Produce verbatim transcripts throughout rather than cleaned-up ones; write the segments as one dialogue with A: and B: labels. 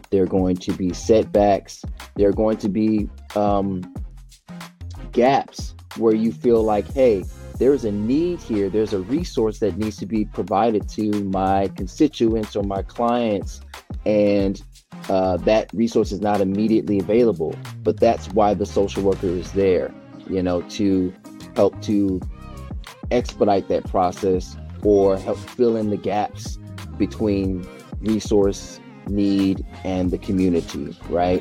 A: There are going to be setbacks. There are going to be um, gaps where you feel like, hey, there's a need here. There's a resource that needs to be provided to my constituents or my clients. And uh, that resource is not immediately available. But that's why the social worker is there, you know, to help to expedite that process or help fill in the gaps between resource, need, and the community, right?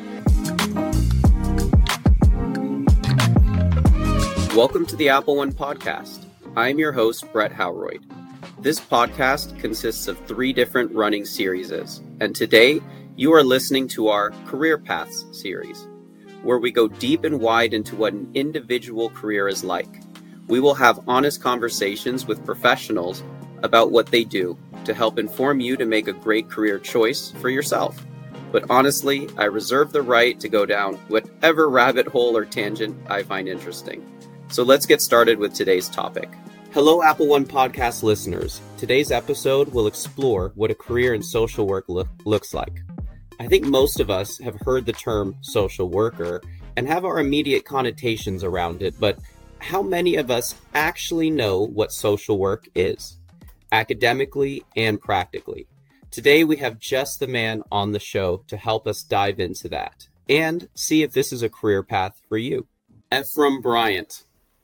B: Welcome to the Apple One podcast. I'm your host, Brett Howroyd. This podcast consists of three different running series, and today you are listening to our Career Paths series, where we go deep and wide into what an individual career is like. We will have honest conversations with professionals about what they do to help inform you to make a great career choice for yourself. But honestly, I reserve the right to go down whatever rabbit hole or tangent I find interesting. So let's get started with today's topic. Hello, Apple One podcast listeners. Today's episode will explore what a career in social work lo- looks like. I think most of us have heard the term social worker and have our immediate connotations around it, but how many of us actually know what social work is, academically and practically? Today, we have just the man on the show to help us dive into that and see if this is a career path for you. Ephraim Bryant,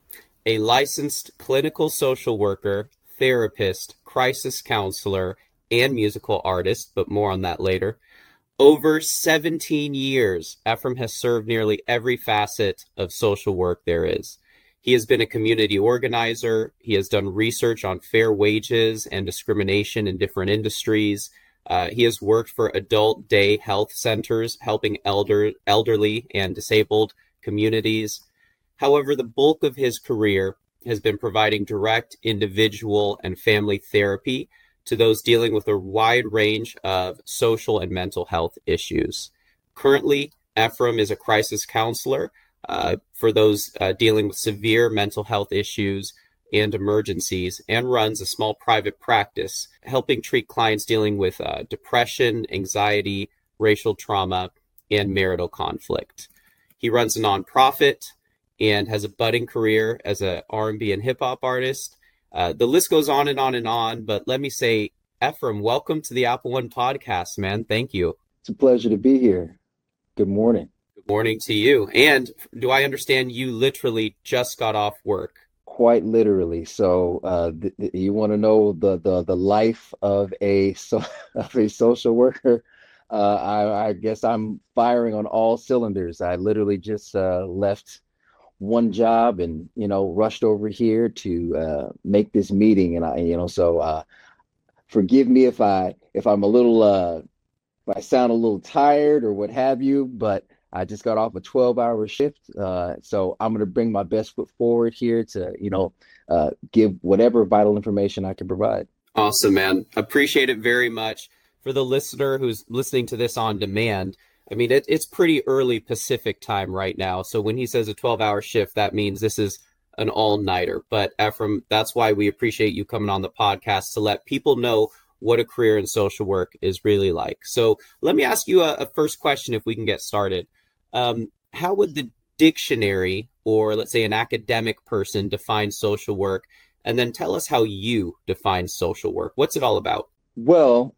B: a licensed clinical social worker, therapist, crisis counselor, and musical artist, but more on that later. Over seventeen years, Ephraim has served nearly every facet of social work there is. He has been a community organizer. He has done research on fair wages and discrimination in different industries. Uh, he has worked for adult day health centers, helping elder, elderly and disabled communities. However, the bulk of his career has been providing direct individual and family therapy to those dealing with a wide range of social and mental health issues. Currently, Ephraim is a crisis counselor uh, for those uh, dealing with severe mental health issues and emergencies, and runs a small private practice helping treat clients dealing with uh, depression, anxiety, racial trauma, and marital conflict. He runs a nonprofit and has a budding career as a R and B and hip hop artist. Uh, the list goes on and on and on, but let me say, Ephraim, welcome to the Apple One podcast, man. Thank you.
A: It's a pleasure to be here. Good morning.
B: Good morning to you. And do I understand you literally just got off work?
A: Quite literally. So uh, th- th- you want to know the, the the life of a so of a social worker? Uh, I, I guess I'm firing on all cylinders. I literally just uh, left one job and, you know, rushed over here to uh, make this meeting. And I, you know, so uh, forgive me if I if I'm a little uh, if I sound a little tired or what have you, but I just got off a twelve hour shift. Uh, so I'm going to bring my best foot forward here to, you know, uh, give whatever vital information I can provide.
B: Awesome, man. Appreciate it very much. For the listener who's listening to this on demand, I mean, it, it's pretty early Pacific time right now. So when he says a twelve hour shift, that means this is an all-nighter. But Ephraim, that's why we appreciate you coming on the podcast to let people know what a career in social work is really like. So let me ask you a, a first question if we can get started. Um, how would the dictionary, or let's say an academic person, define social work? And then tell us how you define social work. What's it all about?
A: Well,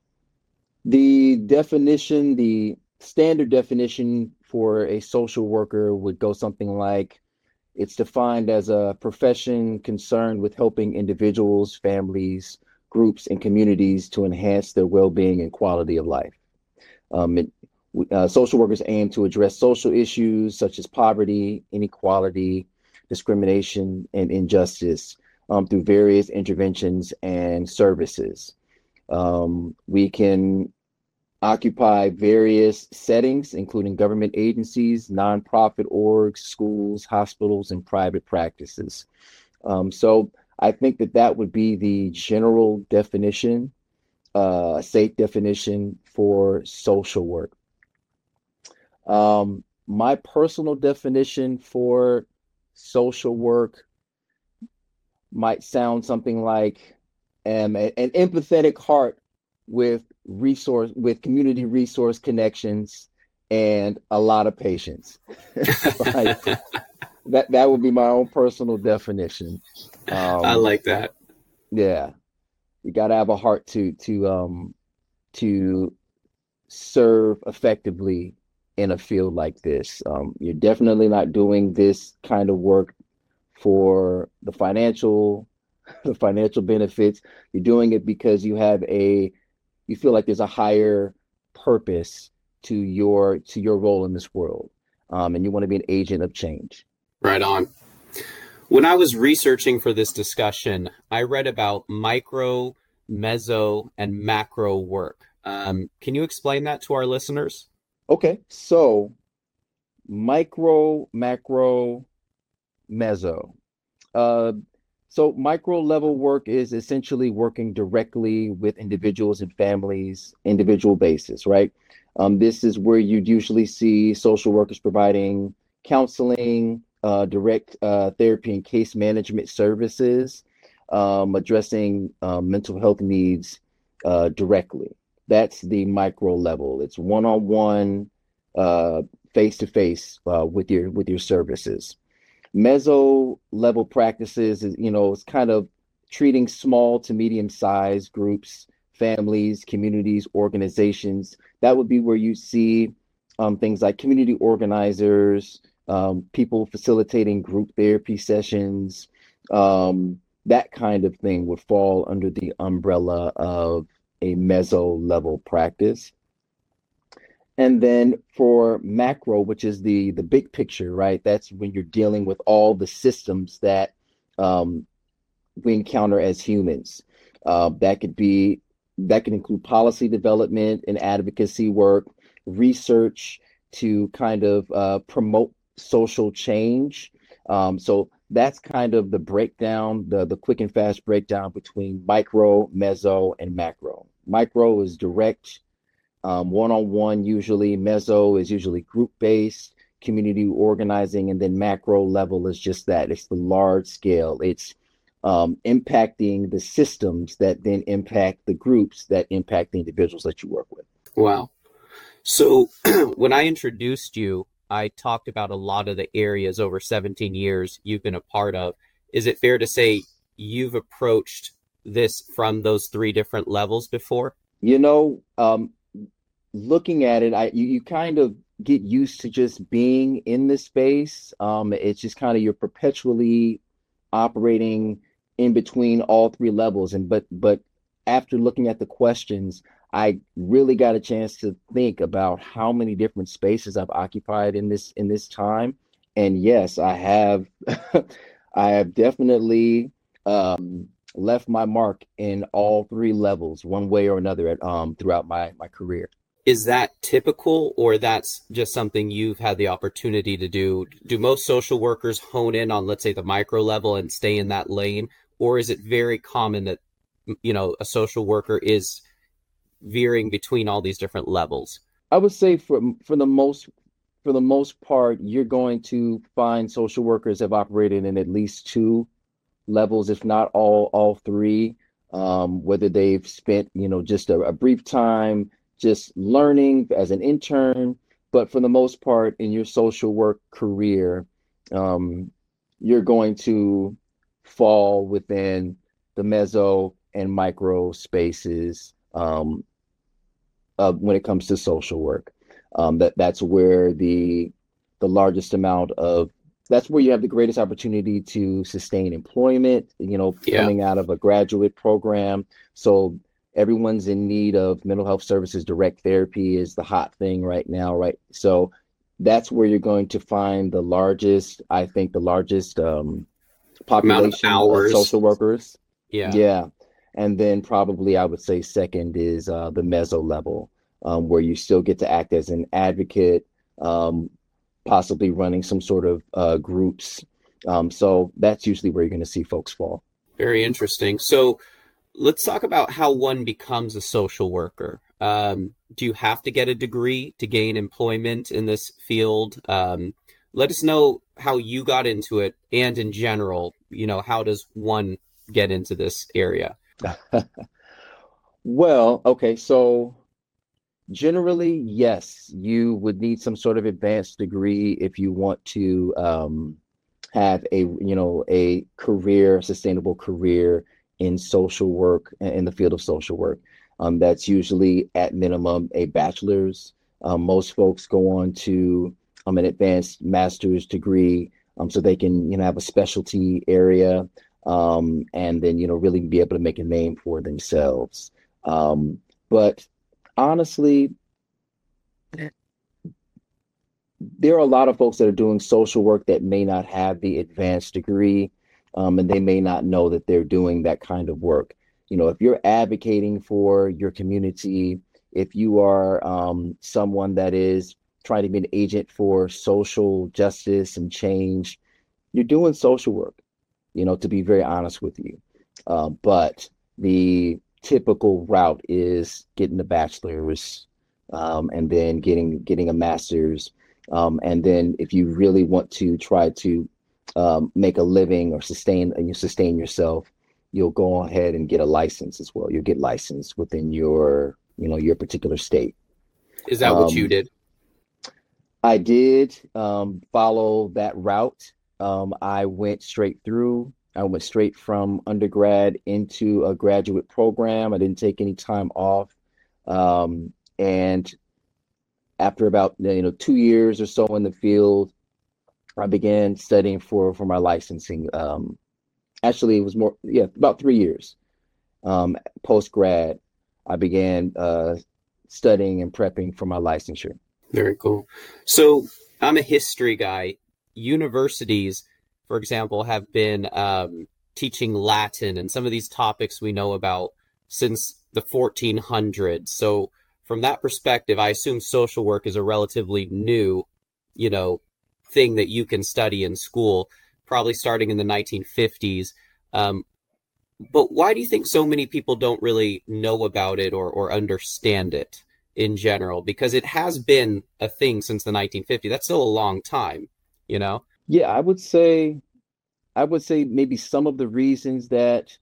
A: the definition, the standard definition for a social worker would go something like, it's defined as a profession concerned with helping individuals, families, groups, and communities to enhance their well-being and quality of life. Um, it, uh, social workers aim to address social issues such as poverty, inequality, discrimination, and injustice um, through various interventions and services. Um, we can occupy various settings, including government agencies, nonprofit orgs, schools, hospitals, and private practices. Um, so I think that that would be the general definition, uh, safe definition for social work. Um, my personal definition for social work might sound something like um, an empathetic heart with resource with community resource connections and a lot of patience. Like that that would be my own personal definition.
B: I
A: Um,
B: like that.
A: yeah, you got to have a heart to to um to serve effectively in a field like this. Um, you're definitely not doing this kind of work for the financial the financial benefits. You're doing it because you have a you feel like there's a higher purpose to your to your role in this world, um, and you want to be an agent of change.
B: Right on. When I was researching for this discussion, I read about micro, meso, and macro work. Um, can you explain that to our listeners?
A: Okay, so micro, macro, meso. Uh, so micro level work is essentially working directly with individuals and families, individual basis, right? Um, this is where you'd usually see social workers providing counseling, uh, direct uh, therapy and case management services, um, addressing uh, mental health needs uh, directly. That's the micro level. It's one-on-one, uh, face-to-face uh, with your with your services. Meso level practices is, you know, it's kind of treating small to medium sized groups, families, communities, organizations. That would be where you see um, things like community organizers, um, people facilitating group therapy sessions. Um, that kind of thing would fall under the umbrella of a meso level practice. And then for macro, which is the the big picture, right? That's when you're dealing with all the systems that um, we encounter as humans. Uh, that could be that could include policy development and advocacy work, research to kind of uh, promote social change. Um, so that's kind of the breakdown, the the quick and fast breakdown between micro, meso, and macro. Micro is direct, um, one-on-one usually. Meso is usually group-based, community organizing, and then macro level is just that. It's the large scale. It's um, impacting the systems that then impact the groups that impact the individuals that you work with.
B: Wow. So when I introduced you, I talked about a lot of the areas over seventeen years you've been a part of. Is it fair to say you've approached this from those three different levels before?
A: You know, um, looking at it, I you, you kind of get used to just being in this space. Um, it's just kind of you're perpetually operating in between all three levels. And but but after looking at the questions, I really got a chance to think about how many different spaces I've occupied in this in this time. And yes, I have I have definitely um, left my mark in all three levels, one way or another, at, um, throughout my my career.
B: Is that typical, or that's just something you've had the opportunity to do? Do most social workers hone in on, let's say, the micro level and stay in that lane? Or is it very common that, you know, a social worker is veering between all these different levels?
A: I would say for for the most for the most part, you're going to find social workers have operated in at least two levels, if not all all three. Um, whether they've spent, you know, just a, a brief time just learning as an intern, but for the most part, in your social work career, um, you're going to fall within the meso and micro spaces, um, uh, when it comes to social work. Um, that that's where the the largest amount of that's where you have the greatest opportunity to sustain employment, you know,
B: Yeah.
A: coming out of a graduate program. So everyone's in need of mental health services. Direct therapy is the hot thing right now, right? So that's where you're going to find the largest, I think, the largest um,
B: Amount of
A: population of
B: hours.
A: social workers.
B: Yeah.
A: Yeah. And then probably I would say second is uh, the meso level, um, where you still get to act as an advocate, um, possibly running some sort of uh, groups. Um, so that's usually where you're going to see folks fall.
B: Very interesting. So let's talk about how one becomes a social worker. Um, do you have to get a degree to gain employment in this field? Um, let us know how you got into it, and in general, you know, how does one get into this area?
A: Well, okay, so generally, yes, you would need some sort of advanced degree if you want to um, have a, you know, a career, sustainable career in social work, in the field of social work. Um, that's usually at minimum a bachelor's. Um, most folks go on to um, an advanced master's degree, um, so they can, you know, have a specialty area, um, and then, you know, really be able to make a name for themselves. Um, but honestly, there are a lot of folks that are doing social work that may not have the advanced degree, um, and they may not know that they're doing that kind of work. You know, if you're advocating for your community, if you are um, someone that is trying to be an agent for social justice and change, you're doing social work, you know, to be very honest with you. Uh, but the typical route is getting a bachelor's, um, and then getting getting a master's. Um, and then if you really want to try to um, make a living or sustain and you sustain yourself, you'll go ahead and get a license as well. You'll get licensed within your, you know, your particular state.
B: Is that what you
A: Um,
B: did?
A: I did um, follow that route. Um, I went straight through. I went straight from undergrad into a graduate program. I didn't take any time off. Um, and after about, you know, two years or so in the field, I began studying for for my licensing. Um, actually, it was more, yeah, about three years. Um, post grad, I began uh, studying and prepping for my licensure.
B: Very cool. So I'm a history guy. Universities, for example, have been um, teaching Latin and some of these topics we know about since the fourteen hundreds. So from that perspective, I assume social work is a relatively new, you know, thing that you can study in school, probably starting in the nineteen fifties. Um, but why do you think so many people don't really know about it or, or understand it in general? Because it has been a thing since the nineteen fifties. That's still a long time, you know?
A: Yeah, I would say I would say maybe some of the reasons that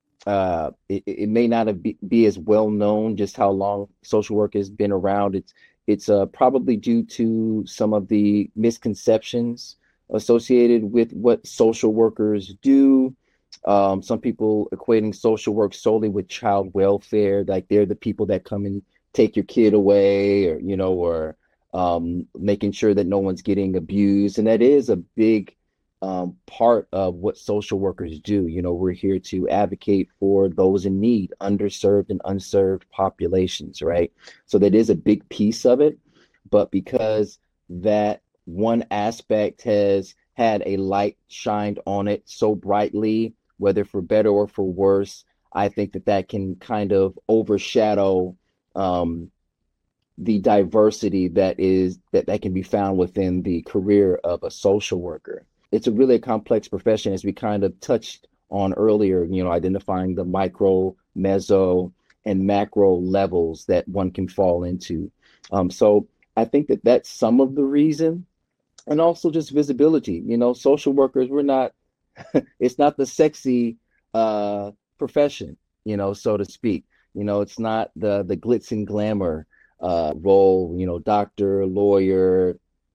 A: uh, it, it may not have be, be as well known just how long social work has been around. It's it's uh, probably due to some of the misconceptions associated with what social workers do. Um, some people equating social work solely with child welfare, like they're the people that come and take your kid away, or you know, or um, making sure that no one's getting abused, and that is a big um, part of what social workers do. You know, we're here to advocate for those in need, underserved and unserved populations, right? So that is a big piece of it. But because that one aspect has had a light shined on it so brightly, whether for better or for worse, I think that that can kind of overshadow um, the diversity that is that that can be found within the career of a social worker. It's a really complex profession, as we kind of touched on earlier, you know, identifying the micro, meso, and macro levels that one can fall into. Um, so I think that that's some of the reason, and also just visibility. You know, social workers, we're not, it's not the sexy uh, profession, you know, so to speak. You know, it's not the the glitz and glamour uh, role, you know, doctor, lawyer,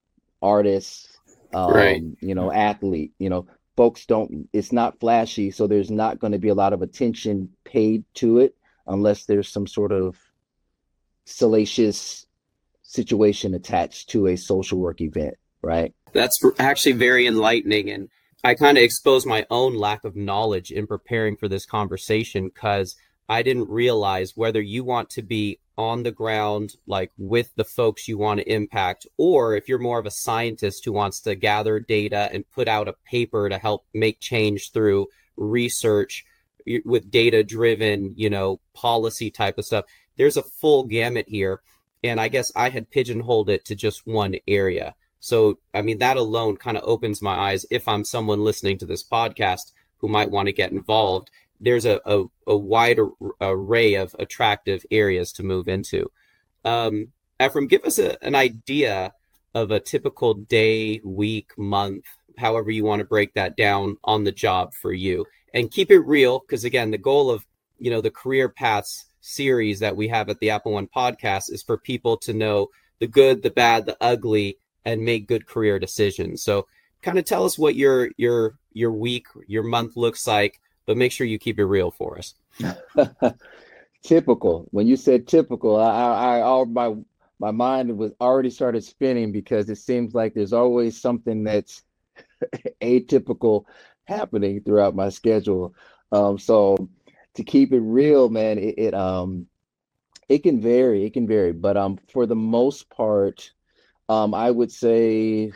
A: artist,
B: Right.
A: um, you know, athlete, you know, folks don't, it's not flashy. So there's not going to be a lot of attention paid to it unless there's some sort of salacious situation attached to a social work event, right?
B: That's actually very enlightening. And I kind of exposed my own lack of knowledge in preparing for this conversation because I didn't realize whether you want to be on the ground, like with the folks you want to impact, or if you're more of a scientist who wants to gather data and put out a paper to help make change through research with data driven, you know, policy type of stuff. There's a full gamut here. And I guess I had pigeonholed it to just one area. So, I mean, that alone kind of opens my eyes. If I'm someone listening to this podcast who might want to get involved, there's a, a, a wide array of attractive areas to move into. Um, Ephraim, give us a, an idea of a typical day, week, month, however you want to break that down on the job for you. And keep it real, because again, the goal of, you know, the career paths series that we have at the Apple One podcast is for people to know the good, the bad, the ugly, and make good career decisions. So kind of tell us what your your your week, your month looks like, but make sure you keep it real for us.
A: Typical. When you said typical, I, I, I all my my mind was already started spinning because it seems like there's always something that's atypical happening throughout my schedule. Um, so to keep it real, man, it, it um it can vary. It can vary, but um for the most part, um I would say,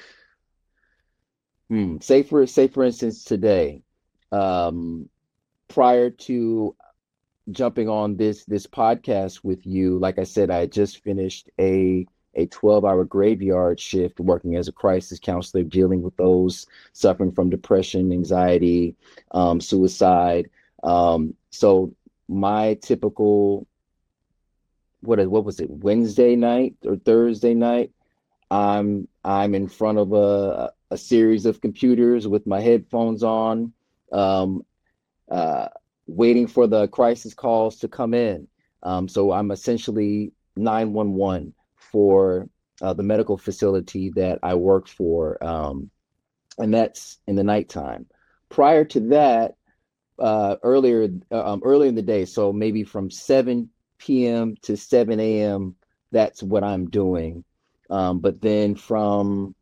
A: hmm, say for say for instance today, um prior to jumping on this this podcast with you, like I said, I just finished a a twelve hour graveyard shift working as a crisis counselor, dealing with those suffering from depression, anxiety, um, suicide. Um, so my typical what what was it, Wednesday night or Thursday night, I'm I'm in front of a a series of computers with my headphones on. Um, uh, Waiting for the crisis calls to come in. Um, so I'm essentially nine one one for uh, the medical facility that I work for, um, and that's in the nighttime. Prior to that, uh, earlier uh, um, earlier in the day, so maybe from seven p m to seven a m, that's what I'm doing. Um, but then from,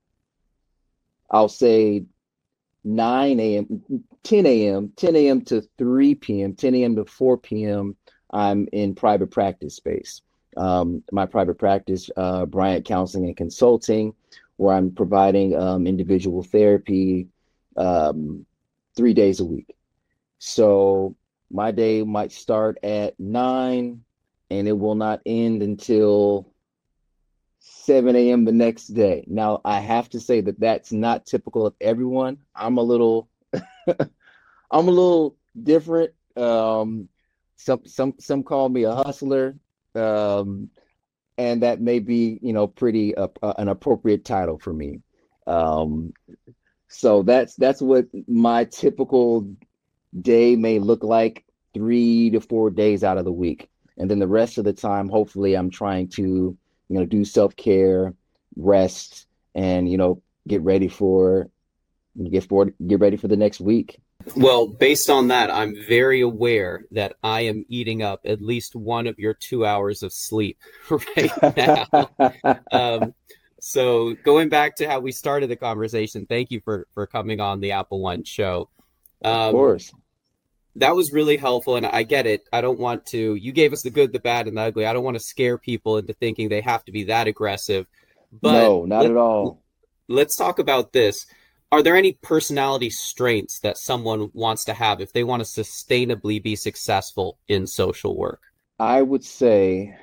A: I'll say, nine a m, ten a m, ten a m to three p m, ten a m to four p m, I'm in private practice space. Um, my private practice, uh, Bryant Counseling and Consulting, where I'm providing um, individual therapy um, three days a week. So my day might start at nine and it will not end until seven a m the next day. Now, I have to say that that's not typical of everyone. I'm a little, I'm a little different. Um, some some some call me a hustler, um, and that may be, you know, pretty uh, uh, an appropriate title for me. Um, so that's that's what my typical day may look like three to four days out of the week, and then the rest of the time, hopefully, I'm trying to, you know, do self-care, rest, and, you know, get ready for get for get ready for the next week.
B: Well, based on that, I'm very aware that I am eating up at least one of your two hours of sleep right now. Um, so going back to how we started the conversation, thank you for for coming on the Apple One show. Um,
A: of course.
B: That was really helpful, and I get it. I don't want to, you gave us the good, the bad, and the ugly. I don't want to scare people into thinking they have to be that aggressive. But
A: No, not
B: let,
A: at all.
B: let's talk about this. Are there any personality strengths that someone wants to have if they want to sustainably be successful in social work?
A: I would say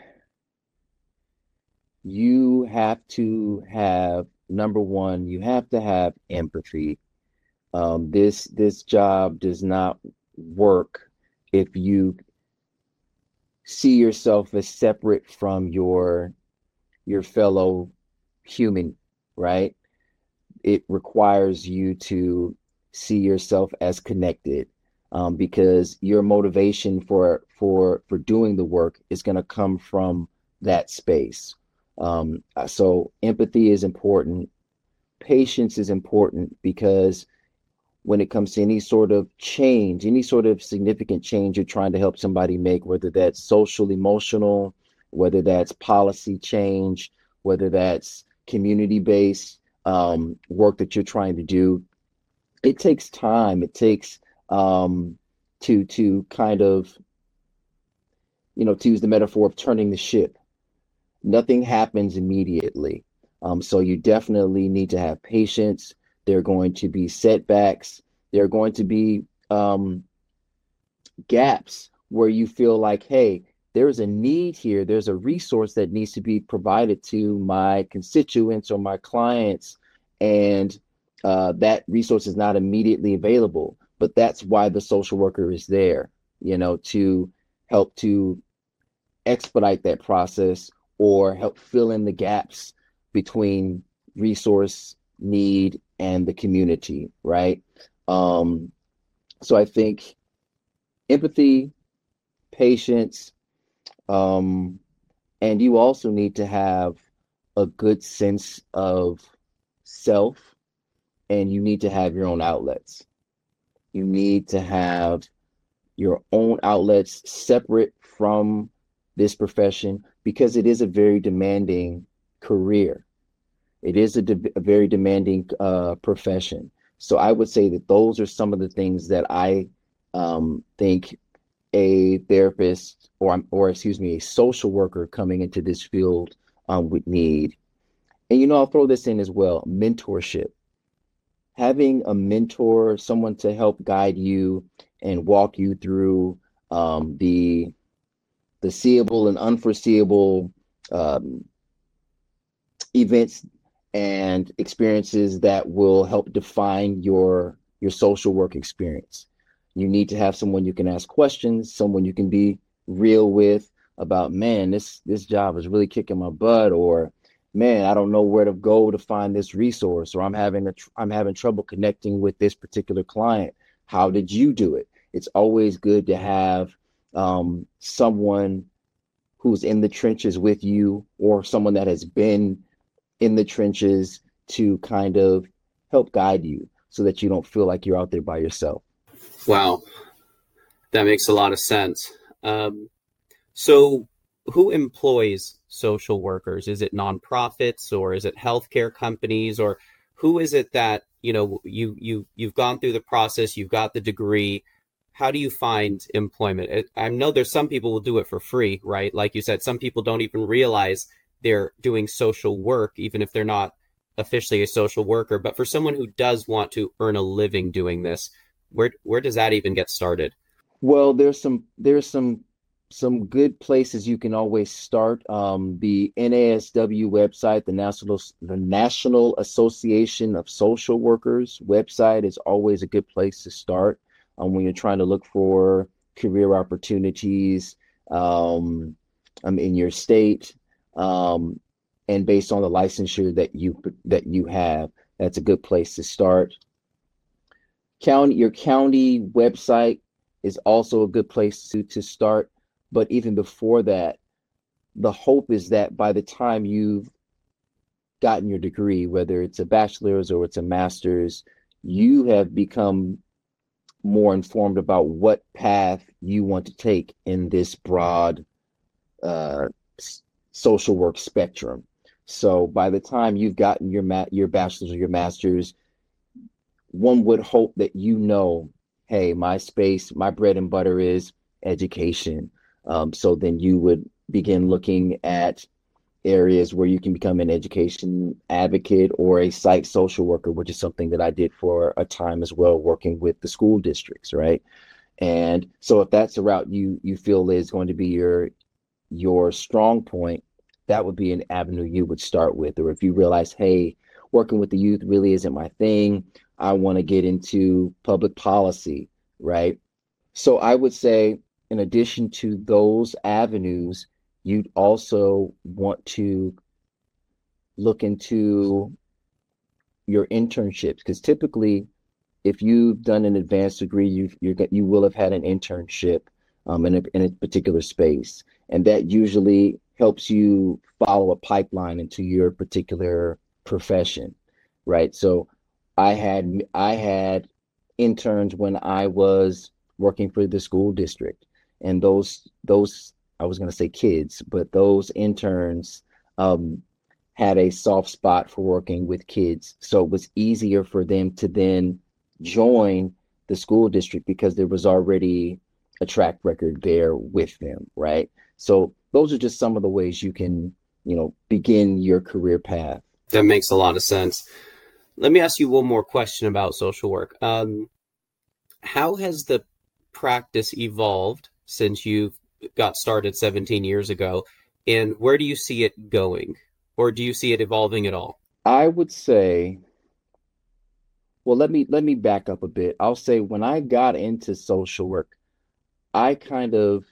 A: you have to have, number one, you have to have empathy. Um, this this job does not work if you see yourself as separate from your your fellow human, right? It requires you to see yourself as connected, um, because your motivation for for for doing the work is going to come from that space. Um, so empathy is important. Patience is important because when it comes to any sort of change, any sort of significant change you're trying to help somebody make, whether that's social, emotional, whether that's policy change, whether that's community-based um, work that you're trying to do, it takes time. It takes um, to to kind of, you know, to use the metaphor of turning the ship. Nothing happens immediately. Um, so you definitely need to have patience. There are going to be setbacks. There are going to be um, gaps where you feel like, hey, there's a need here. There's a resource that needs to be provided to my constituents or my clients, and uh, that resource is not immediately available. But that's why the social worker is there, you know, to help to expedite that process or help fill in the gaps between resource, need, and the community, right? Um, so I think empathy, patience, Um, and you also need to have a good sense of self, and you need to have your own outlets. You need to have your own outlets separate from this profession because it is a very demanding career. It is a, de- a very demanding uh, profession. So I would say that those are some of the things that I um, think a therapist or or excuse me, a social worker coming into this field um, would need. And you know, I'll throw this in as well: mentorship. Having a mentor, someone to help guide you and walk you through um, the the seeable and unforeseeable um, events and experiences that will help define your your social work experience. You need to have someone you can ask questions, someone you can be real with about, man, this this job is really kicking my butt, or man, I don't know where to go to find this resource, or I'm having a tr- I'm having trouble connecting with this particular client. How did you do it? It's always good to have um, someone who's in the trenches with you, or someone that has been in the trenches to kind of help guide you so that you don't feel like you're out there by yourself.
B: Wow, that makes a lot of sense. Um, so, who employs social workers? Is it nonprofits or is it healthcare companies, or who is it that you know you you you've gone through the process, you've got the degree? How do you find employment? It, I know there's some people will do it for free, right? Like you said, some people don't even realize they're doing social work, even if they're not officially a social worker. But for someone who does want to earn a living doing this, where where does that even get started?
A: Well, there's some there's some some good places you can always start. Um, the N A S W website, the National the National Association of Social Workers website, is always a good place to start um, when you're trying to look for career opportunities um, um, in your state, um, and based on the licensure that you that you have. That's a good place to start. County, your county website is also a good place to to start. But even before that, the hope is that by the time you've gotten your degree, whether it's a bachelor's or it's a master's, you have become more informed about what path you want to take in this broad uh, social work spectrum. So by the time you've gotten your ma- your bachelor's or your master's, one would hope that you know, hey, my space, my bread and butter is education. Um, so then you would begin looking at areas where you can become an education advocate or a site social worker, which is something that I did for a time as well, working with the school districts, right? And so if that's a route you you feel is going to be your your strong point, that would be an avenue you would start with. Or if you realize, hey, working with the youth really isn't my thing, I want to get into public policy, right? So I would say, in addition to those avenues, you'd also want to look into your internships, because typically, if you've done an advanced degree, you you you will have had an internship um, in a in a particular space, and that usually helps you follow a pipeline into your particular profession, right? So, I had I had interns when I was working for the school district, and those those I was going to say kids, but those interns um, had a soft spot for working with kids, so it was easier for them to then join the school district because there was already a track record there with them, right? So those are just some of the ways you can, you know, begin your career path.
B: That makes a lot of sense. Let me ask you one more question about social work. Um, how has the practice evolved since you got started seventeen years ago, and where do you see it going, or do you see it evolving at all?
A: I would say, well, let me let me back up a bit. I'll say when I got into social work, I kind of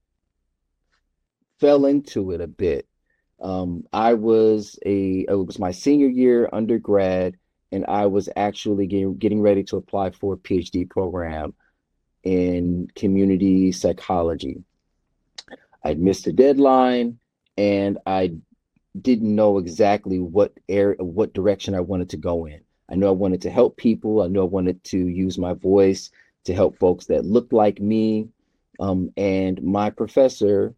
A: fell into it a bit. Um, I was a it was my senior year undergrad, and I was actually getting getting ready to apply for a PhD program in community psychology. I'd missed a deadline, and I didn't know exactly what area, what direction I wanted to go in. I knew I wanted to help people. I knew I wanted to use my voice to help folks that looked like me. Um, and my professor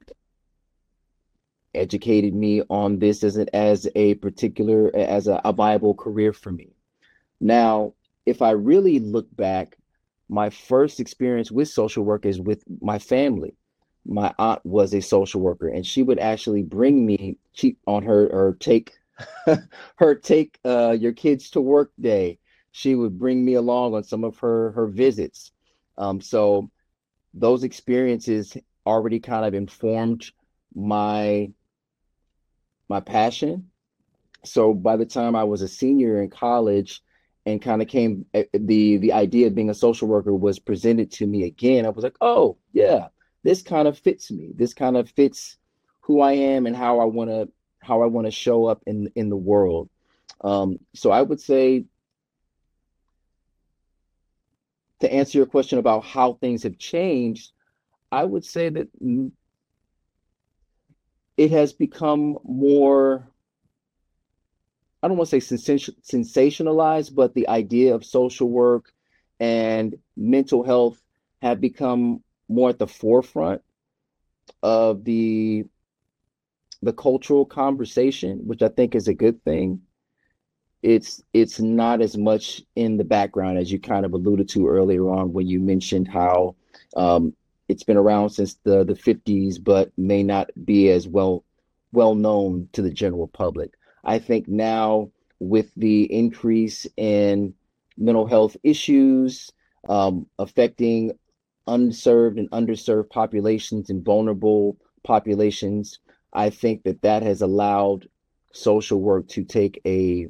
A: educated me on this as a, as a particular, as a, a viable career for me. Now, if I really look back, my first experience with social work is with my family. My aunt was a social worker, and she would actually bring me she on her or take her take uh, your kids to work day. She would bring me along on some of her her visits. Um, so those experiences already kind of informed my my passion. So by the time I was a senior in college and kind of came eh, the the idea of being a social worker was presented to me again, I was like, oh yeah, this kind of fits me. This kind of fits who I am and how I want to how I want to show up in in the world. Um, so I would say, to answer your question about how things have changed, I would say that mm, it has become more, I don't want to say sensation, sensationalized, but the idea of social work and mental health have become more at the forefront of the the cultural conversation, which I think is a good thing. It's it's not as much in the background as you kind of alluded to earlier on when you mentioned how um, it's been around since the the fifties, but may not be as well well known to the general public. I think now with the increase in mental health issues um, affecting unserved and underserved populations and vulnerable populations, I think that that has allowed social work to take a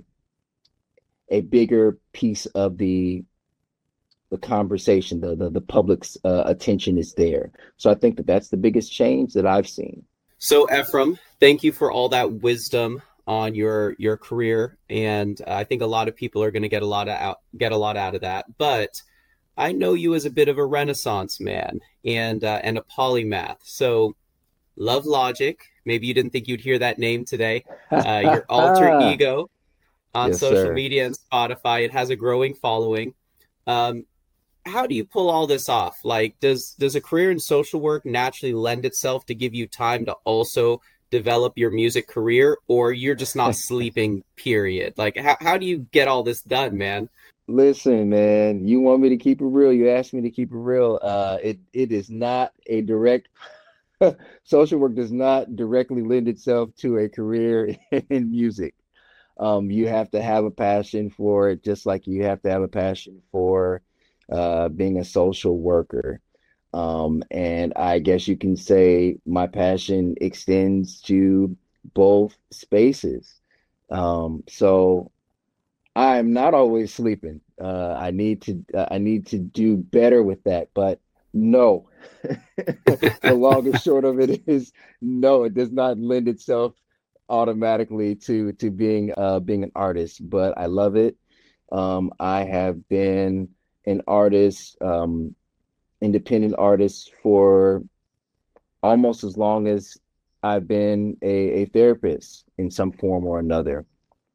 A: a bigger piece of the the conversation. The the, the public's uh, attention is there. So I think that that's the biggest change that I've seen.
B: So Ephraim, thank you for all that wisdom on your your career, and uh, I think a lot of people are going to get a lot of out get a lot out of that. But I know you as a bit of a Renaissance man and uh, and a polymath. So Love Logic, maybe you didn't think you'd hear that name today. Uh, your alter ego on
A: Yes,
B: social
A: sir.
B: media and Spotify. It has a growing following. Um, how do you pull all this off? Like, does does a career in social work naturally lend itself to give you time to also develop your music career, or you're just not sleeping, period? Like, how, how do you get all this done, man?
A: Listen, man, you want me to keep it real. You asked me to keep it real. Uh, it it is not a direct social work does not directly lend itself to a career in music. Um, you have to have a passion for it, just like you have to have a passion for uh, being a social worker. Um, and I guess you can say my passion extends to both spaces. Um, so I'm not always sleeping. Uh, I need to uh, I need to do better with that. But no, the long and short of it is no, it does not lend itself automatically to to being uh being an artist. But I love it. Um, I have been an artist, um, independent artist for almost as long as I've been a, a therapist in some form or another.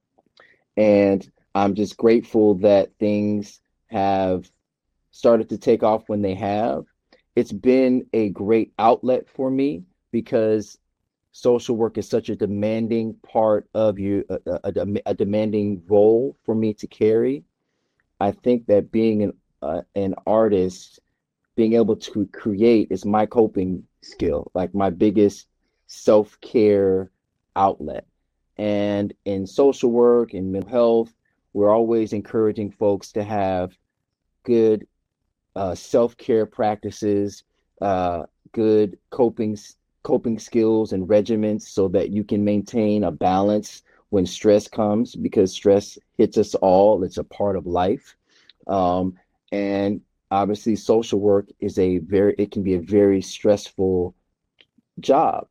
A: And I'm just grateful that things have started to take off when they have. It's been a great outlet for me because social work is such a demanding part of you, a, a, a demanding role for me to carry. I think that being an uh, an artist, being able to create is my coping skill, like my biggest self-care outlet. And in social work and mental health, we're always encouraging folks to have good uh, self-care practices, uh, good coping coping skills and regimens so that you can maintain a balance when stress comes, because stress hits us all. It's a part of life. Um, and obviously social work is a very, it can be a very stressful job.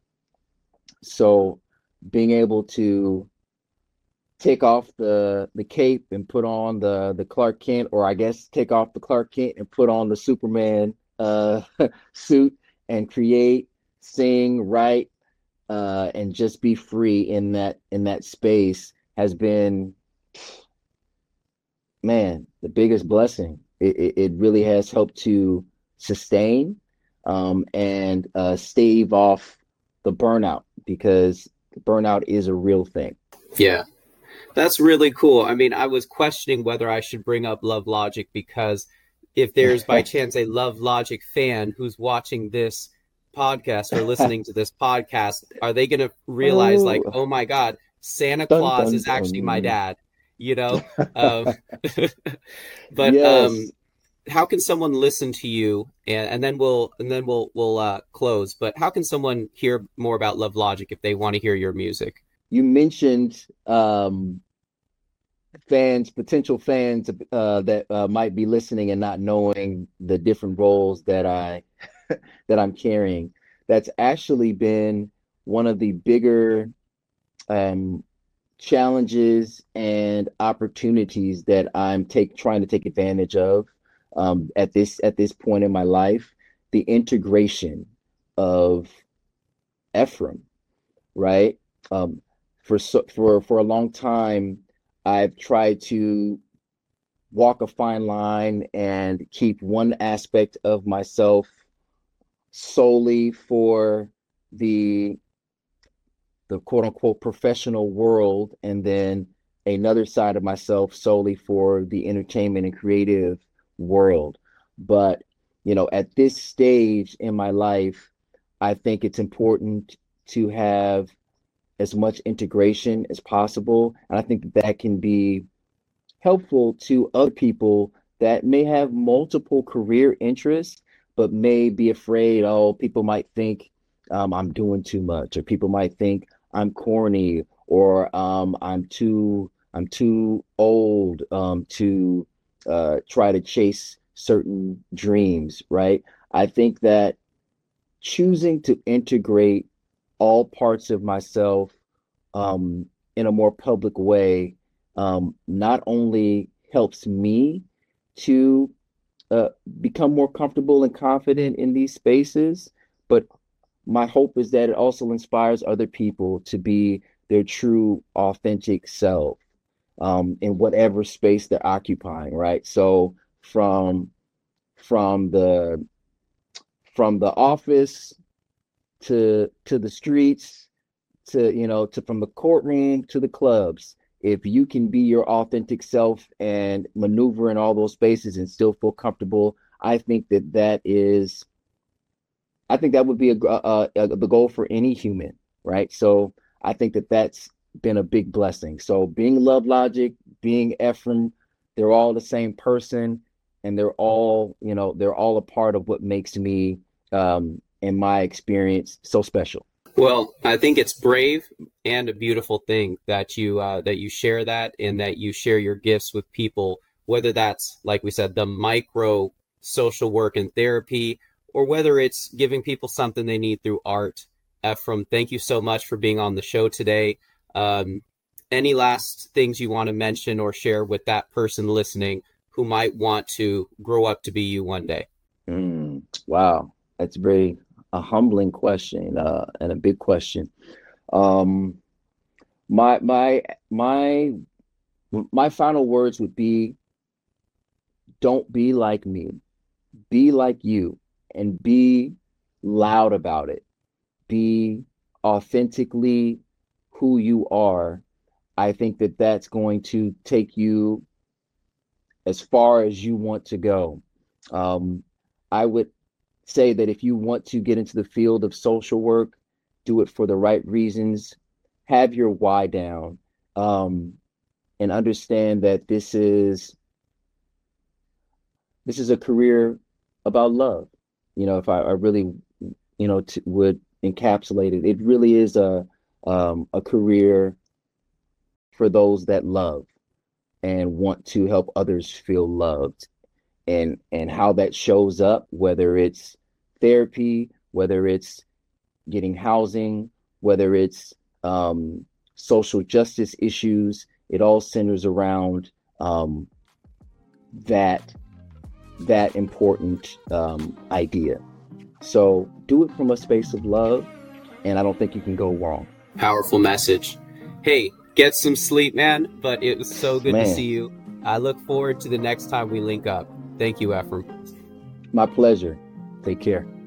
A: So being able to take off the the cape and put on the the Clark Kent, or I guess take off the Clark Kent and put on the Superman uh suit and create sing, write, uh, and just be free in that in that space has been, man, the biggest blessing. It, it, it really has helped to sustain um, and uh, stave off the burnout, because burnout is a real thing.
B: Yeah, that's really cool. I mean, I was questioning whether I should bring up Love Logic, because if there's by chance a Love Logic fan who's watching this podcast or listening to this podcast, are they going to realize, like,
A: Oh,
B: oh my God, Santa
A: dun,
B: Claus
A: dun,
B: is actually my
A: dun.
B: dad, you know? Um, but
A: Yes.
B: um, how can someone listen to you, and, and then we'll and then we'll we'll uh, close. But how can someone hear more about Love Logic if they want to hear your music?
A: You mentioned um, fans, potential fans uh, that uh, might be listening and not knowing the different roles that I that I'm carrying. That's actually been one of the bigger um, challenges and opportunities that I'm take trying to take advantage of um, at this at this point in my life. The integration of Ephraim, right? Um, for so, for for a long time, I've tried to walk a fine line and keep one aspect of myself solely for the the quote unquote professional world, and then another side of myself solely for the entertainment and creative world. But, you know, at this stage in my life, I think it's important to have as much integration as possible. And I think that, that can be helpful to other people that may have multiple career interests, but may be afraid, oh, people might think um, I'm doing too much, or people might think I'm corny, or um, I'm too I'm too old um, to uh, try to chase certain dreams, right? I think that choosing to integrate all parts of myself um, in a more public way um, not only helps me to uh, become more comfortable and confident in these spaces, but my hope is that it also inspires other people to be their true, authentic self um, in whatever space they're occupying, right? So from from the from the office to to the streets, to you know to from the courtroom to the clubs, if you can be your authentic self and maneuver in all those spaces and still feel comfortable, I think that that is I think that would be a, a, a the goal for any human, right? So I think that that's been a big blessing. So being Love Logic, being Ephraim, they're all the same person, and they're all, you know, they're all a part of what makes me, um, in my experience, so special.
B: Well, I think it's brave and a beautiful thing that you uh, that you share that, and that you share your gifts with people, whether that's, like we said, the micro social work and therapy, or whether it's giving people something they need through art. Ephraim, thank you so much for being on the show today. Um, any last things you want to mention or share with that person listening who might want to grow up to be you one day?
A: Mm, wow, that's very a humbling question uh, and a big question. Um, my my my my final words would be: don't be like me, be like you, and be loud about it. Be authentically who you are. I think that that's going to take you as far as you want to go. Um, I would say that if you want to get into the field of social work, do it for the right reasons. Have your why down, um, and understand that this is this is a career about love. You know, if I, I really, you know, t- would encapsulate it, it really is a um, a career for those that love and want to help others feel loved, and and how that shows up, whether it's therapy, whether it's getting housing, whether it's um, social justice issues, it all centers around um, that that important um, idea. So do it from a space of love, and I don't think you can go wrong.
B: Powerful message. Hey, get some sleep, man. But it was so good
A: Man.
B: to see you. I look forward to the next time we link up. Thank you, Ephraim.
A: My pleasure. Take care.